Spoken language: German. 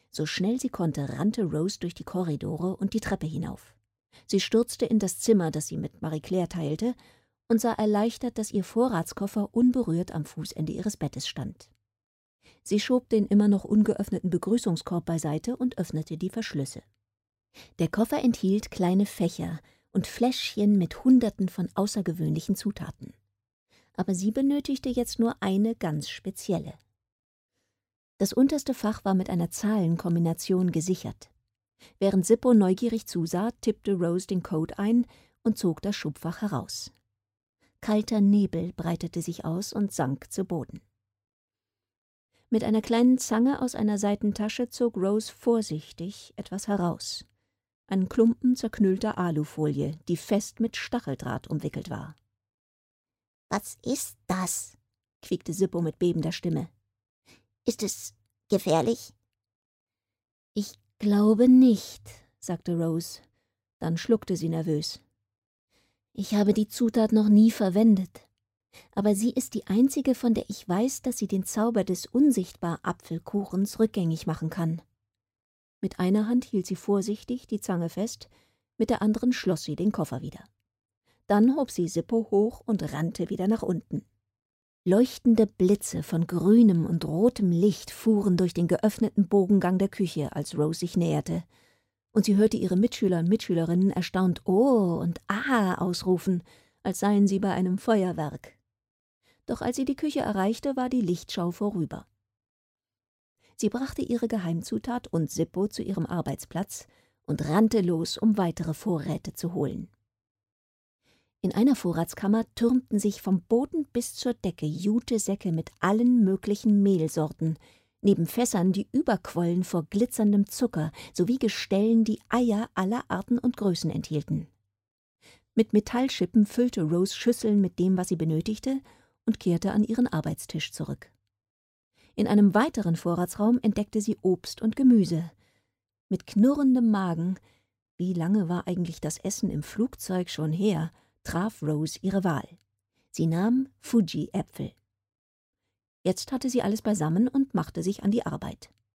So schnell sie konnte, rannte Rose durch die Korridore und die Treppe hinauf. Sie stürzte in das Zimmer, das sie mit Marie Claire teilte, und sah erleichtert, dass ihr Vorratskoffer unberührt am Fußende ihres Bettes stand. Sie schob den immer noch ungeöffneten Begrüßungskorb beiseite und öffnete die Verschlüsse. Der Koffer enthielt kleine Fächer und Fläschchen mit Hunderten von außergewöhnlichen Zutaten. Aber sie benötigte jetzt nur eine ganz spezielle. Das unterste Fach war mit einer Zahlenkombination gesichert. Während Sippo neugierig zusah, tippte Rose den Code ein und zog das Schubfach heraus. Kalter Nebel breitete sich aus und sank zu Boden. Mit einer kleinen Zange aus einer Seitentasche zog Rose vorsichtig etwas heraus. Einen Klumpen zerknüllter Alufolie, die fest mit Stacheldraht umwickelt war. »Was ist das?« quiekte Sippo mit bebender Stimme. »Ist es gefährlich?« »Ich glaube nicht«, sagte Rose. Dann schluckte sie nervös. »Ich habe die Zutat noch nie verwendet. Aber sie ist die einzige, von der ich weiß, dass sie den Zauber des Unsichtbar-Apfelkuchens rückgängig machen kann.« Mit einer Hand hielt sie vorsichtig die Zange fest, mit der anderen schloss sie den Koffer wieder. Dann hob sie Sippo hoch und rannte wieder nach unten. Leuchtende Blitze von grünem und rotem Licht fuhren durch den geöffneten Bogengang der Küche, als Rose sich näherte, und sie hörte ihre Mitschüler und Mitschülerinnen erstaunt »Oh« und »Ah« ausrufen, als seien sie bei einem Feuerwerk. Doch als sie die Küche erreichte, war die Lichtschau vorüber. Sie brachte ihre Geheimzutat und Sippo zu ihrem Arbeitsplatz und rannte los, um weitere Vorräte zu holen. In einer Vorratskammer türmten sich vom Boden bis zur Decke Jutesäcke mit allen möglichen Mehlsorten, neben Fässern, die überquollen vor glitzerndem Zucker, sowie Gestellen, die Eier aller Arten und Größen enthielten. Mit Metallschippen füllte Rose Schüsseln mit dem, was sie benötigte, und kehrte an ihren Arbeitstisch zurück. In einem weiteren Vorratsraum entdeckte sie Obst und Gemüse. Mit knurrendem Magen, wie lange war eigentlich das Essen im Flugzeug schon her, traf Rose ihre Wahl. Sie nahm Fuji-Äpfel. Jetzt hatte sie alles beisammen und machte sich an die Arbeit.